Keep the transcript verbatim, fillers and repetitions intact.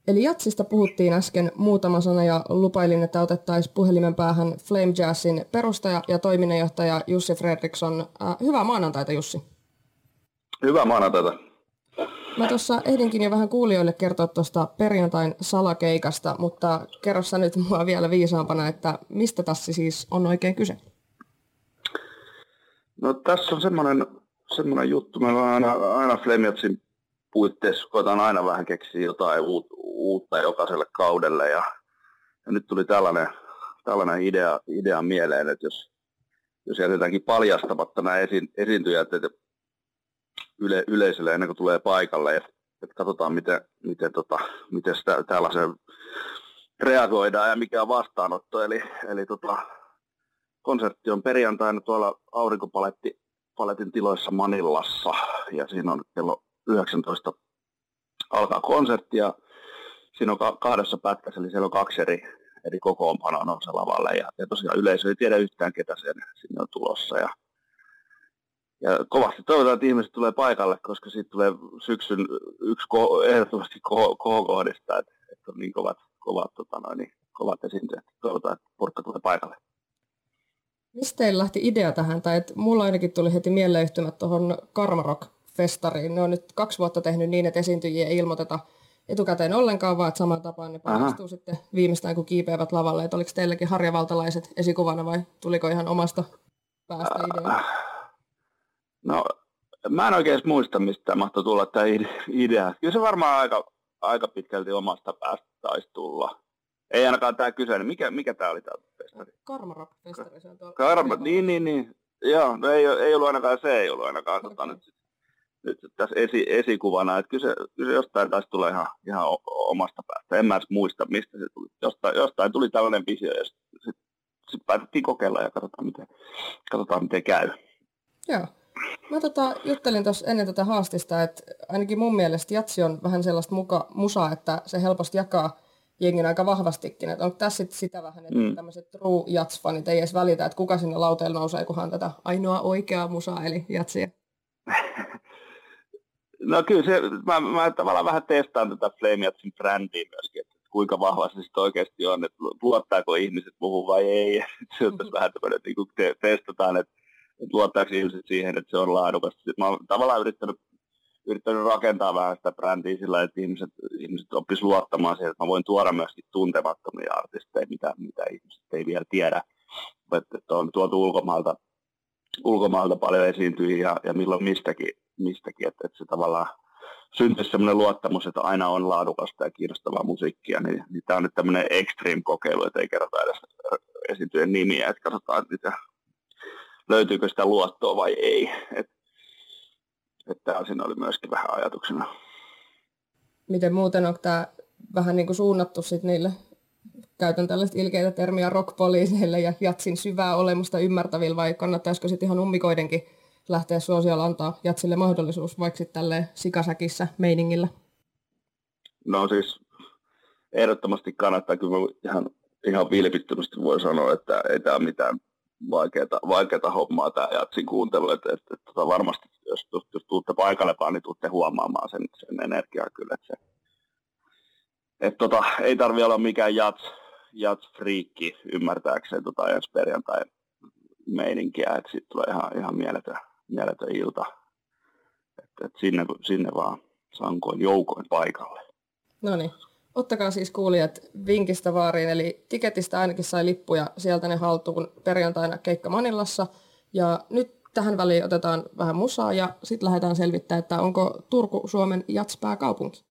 Eli jatsista puhuttiin äsken muutama sana ja lupailin, että otettaisiin puhelimen päähän Flame Jazzin perustaja ja toiminnanjohtaja Jussi Fredriksson. Äh, hyvää maanantaita, Jussi. Hyvää maanantaita. Mä tuossa ehdinkin jo vähän kuulijoille kertoa tuosta perjantain salakeikasta, mutta kerro sä nyt mua vielä viisaampana, että mistä tässä siis on oikein kyse? No tässä on semmoinen, semmoinen juttu, meillä on aina, aina Flame Jazzin puitteissa, koetaan aina vähän keksiä jotain uutta jokaiselle kaudelle ja, ja nyt tuli tällainen, tällainen idea, idea mieleen, että jos, jos jätetäänkin paljastamatta nämä esi, esiintyjät että yle, yleisölle ennen kuin tulee paikalle, että, että katsotaan miten, miten, tota, miten sitä, tällaiseen reagoidaan ja mikä on vastaanotto, eli, eli tota, konsertti on perjantaina tuolla Aurinkopaletin tiloissa Manillassa ja siinä on kello yhdeksäntoista alkaa konsertti ja siinä on kahdessa pätkässä, eli siellä on kaksi eri, eri kokoonpanoa nousee lavalle ja, ja tosiaan yleisö ei tiedä yhtään ketä sen sinne on tulossa ja, ja kovasti toivotaan, että ihmiset tulee paikalle, koska siitä tulee syksyn yksi ko- ehdottomasti ko- kohokohdista, että, että on niin kovat, kovat, tota noin, niin kovat esiintyjät, toivotaan, että porukka tulee paikalle. Mistä teillä lähti idea tähän? Tai että mulla ainakin tuli heti mieleyhtymät tuohon Karma Rock-festariin. Ne on nyt kaksi vuotta tehnyt niin, että esiintyjiä ei ilmoiteta etukäteen ollenkaan, vaan että samaan tapaan ne paljastuu sitten viimeistään, kun kiipeävät lavalle. Että oliko teilläkin harjavaltalaiset esikuvana vai tuliko ihan omasta päästä idea? No, mä en oikein muista, mistä mahtoi tulla tämä idea. Kyllä se varmaan aika, aika pitkälti omasta päästä taisi tulla. Ei ainakaan tämä kyseinen. Mikä, mikä tämä oli tämä festari? Karma Rock-festari. Se on tuolla. Karma, niin, niin, niin. Joo, no ei, ei ollut ainakaan se, ei ollut ainakaan okay. tota, nyt, nyt tässä esi, esikuvana. Että kyllä, se, kyllä se jostain taisi tulla ihan, ihan omasta päästä. En mä edes muista, mistä se tuli. Jostain, jostain tuli tällainen visio ja sitten sit, sit päätettiin kokeilla ja katsotaan miten, katsotaan, miten käy. Joo. Mä tota, juttelin tuossa ennen tätä haastista, että ainakin mun mielestä jatsi on vähän sellaista muka, musaa, että se helposti jakaa jengin aika vahvastikin. Että onko tässä sit sitä vähän, että mm. tämmöiset true jats-fanit ei edes välitä, että kuka sinne lauteille nousee, kunhan tätä ainoa oikeaa musaa, eli jatsia? No kyllä se, mä, mä tavallaan vähän testaan tätä Flame Jatsin brändiä myöskin, että kuinka vahva se sitten oikeasti on, että luottaako ihmiset muuhun vai ei. Se on tässä vähän tämmöinen, että niin te, testataan, että että luottaako ihmiset siihen, että se on laadukasta. Sitten mä oon tavallaan yrittänyt, yrittänyt rakentaa vähän sitä brändiä sillä, että ihmiset, ihmiset oppisivat luottamaan siihen, että mä voin tuoda myöskin tuntemattomia artisteja, mitä, mitä ihmiset ei vielä tiedä. Että, että on tuotu ulkomaalta, ulkomaalta paljon esiintyjiä ja, ja milloin mistäkin, mistäkin että, että se tavallaan syntyisi sellainen luottamus, että aina on laadukasta ja kiinnostavaa musiikkia. Niin, niin tämä on nyt tämmöinen extreme-kokeilu, että ei kerrota edes esiintyjien nimiä, että katsotaan niitä. Löytyykö sitä luottoa vai ei. Että et tämä siinä oli myöskin vähän ajatuksena. Miten muuten on tämä vähän niin kuin suunnattu sit niille, käytän tällaista ilkeitä termiä, rock-poliiseille ja jatsin syvää olemusta ymmärtävillä, vai kannattaisiko sitten ihan ummikoidenkin lähteä suosiolla antaa jatsille mahdollisuus, vaikka sitten tälleen sikasäkissä meiningillä? No siis ehdottomasti kannattaa, kyllä ihan, ihan vilpittömästi voi sanoa, että ei tämä ole mitään Vaikeata, vaikeata hommaa tämä jatsin kuuntelu, että, että, että, että varmasti jos, jos tuutte paikalle vaan, niin tuutte huomaamaan sen, sen energiaa kyllä. Että se, että tota, ei tarvitse olla mikään jats, jats-friikki ymmärtääkseen tota ensi perjantai meininkiä, että siitä tulee ihan, ihan mieletön, mieletön ilta. Että, että sinne, sinne vaan sankoin joukoin paikalle. No niin. Ottakaa siis kuulijat vinkistä vaariin, eli Tiketistä ainakin sai lippuja sieltä ne haltuun perjantaina keikka Manillassa. Ja nyt tähän väliin otetaan vähän musaa ja sitten lähdetään selvittämään, että onko Turku Suomen jatspääkaupunki.